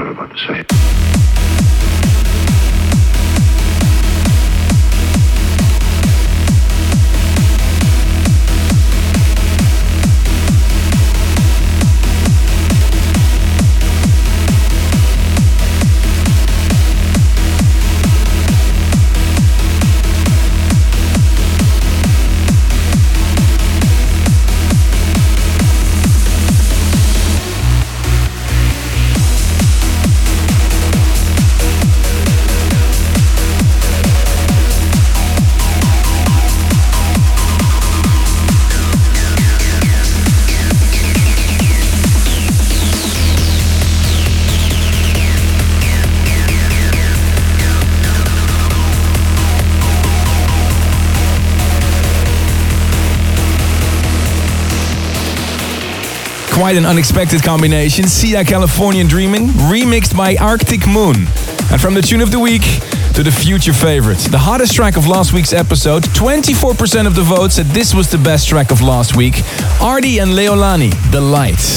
I'm about to say. Quite an unexpected combination. Sia Californian Dreamin', remixed by Arctic Moon. And from the tune of the week to the future favorite, the hottest track of last week's episode, 24% of the vote said this was the best track of last week. Arty and Leolani, The Light.